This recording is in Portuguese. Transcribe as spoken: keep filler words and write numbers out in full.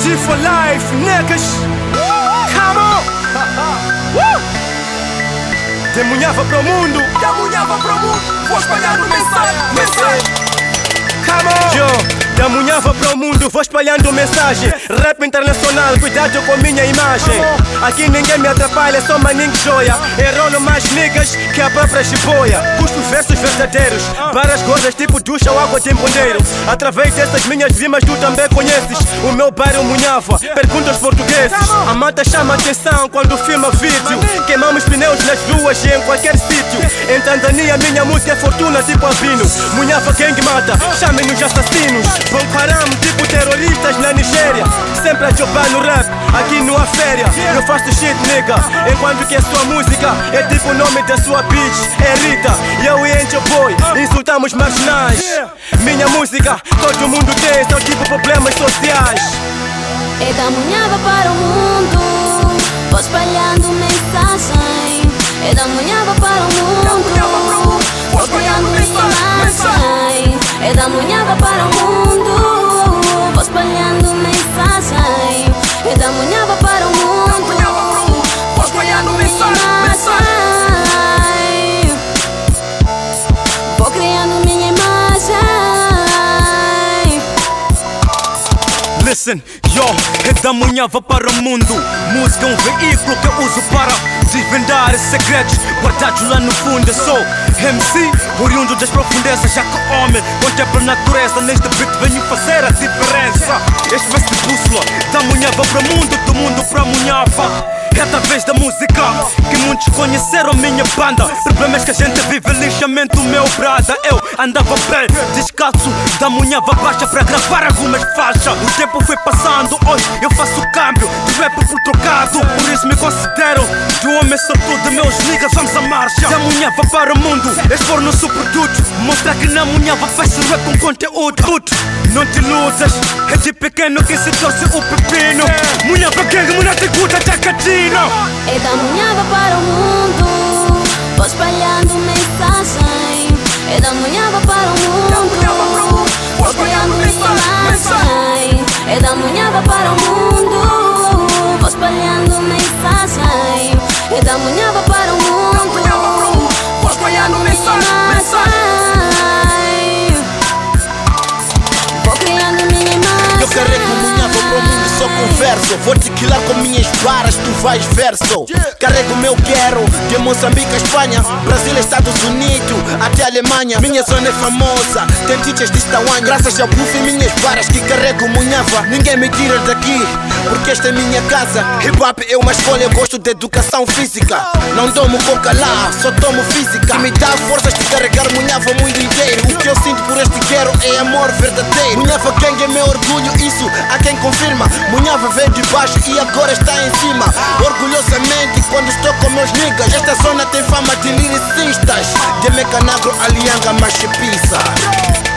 G for life, niggas. Come on. Woo! Demunhava pro mundo, Demunhava pro mundo, vou espalhando mensagem, mensagem. come on. Yo, demunhava pro mundo, vou espalhando mensagem. Rap internacional, cuidado com minha imagem. Aqui ninguém me atrapalha, só maninho joia. Enrolo mais niggas que a própria jiboia. Custo versos verdadeiros, barras gordas tipo ducha ou água de empundeiro. Através dessas minhas rimas tu também conheces o meu bairro Munhava. Pergunta aos portugueses, a mata chama atenção quando filma vídeo. Queimamos pneus nas ruas e em qualquer sítio. Em Tanzânia minha música é fortuna tipo albino. Munhava gang mata, chamem-nos assassinos. Boko Haram tipo terroristas na Nigéria. Sempre a jogar no rap, aqui não há féria. Eu faço shit nigga, enquanto que a sua música é tipo o nome da sua bitch, é Rita. E eu e Angel Boy insultamos marginais. Minha música todo mundo tem, são tipo problemas sociais. É da Munhava para o mundo, vou espalhando mensagem. É da Munhava para o mundo, vou espalhando mensagem. É da Munhava para o mundo, vou espalhando mensagem. É da Munhava para o mundo, vou espalhando mensagem, mensagem. Vou criando minha imagem. Listen, yo, é da Munhava para o mundo. Música é um veículo que eu uso para desvendar esses segredos guardados lá no fundo. Eu sou M C, oriundo das profundezas, já que homem contempla a natureza. Neste beat venho fazer a diferença. Este verso de bússola, da Munhava para o mundo, do mundo para Munhava. É através da música que muitos conheceram minha banda. Problemas que a gente vive, lixamento, meu brada. Eu andava bem, descalço, da Munhava baixa para gravar algumas faixas. O tempo foi passando, hoje eu faço o câmbio de rap por trocado. Por isso me considero de homem sortudo, meus niggas, vamos à marcha. Da Munhava para o mundo, expor nosso produto. Mostrar que na Munhava faz-se rap com conteúdo. Puto, não te iludas, é de pequeno que se torce o pepino. Munhava gang, Munhava guta, tacadinho. É da Munhava para o mundo, vou espalhando mensagem. É da Munhava para o mundo, vou espalhando mensagem. É da Munhava para o mundo, vou espalhando mensagem. É da Munhava para o mundo, vou espalhando mensagem, mensagem. Vou criando minha imagem. Eu carrego Munhava para o mundo e só converso. Vou te quilar com minhas varas, tu vais verso. Carrego meu quero, de Moçambique a Espanha, Brasil, Estados Unidos, até a Alemanha. Minha zona é famosa, tem teachers de Tawanha. Graças ao buff e minhas varas que carrego Munhava, ninguém me tira daqui, porque esta é minha casa. Hip hop é uma escolha, eu gosto de educação física. Não tomo coca lá, só tomo física. Me dá forças de carregar Munhava o mundo inteiro. O que eu sinto por este quero é amor verdadeiro. Munhava gang é meu orgulho, isso há quem confirma. Munhava veio de baixo e agora está em cima. Orgulhosamente quando estou com meus niggas. Esta zona tem fama de lyricistas, de Mecanagro, Alianga, Machipisa.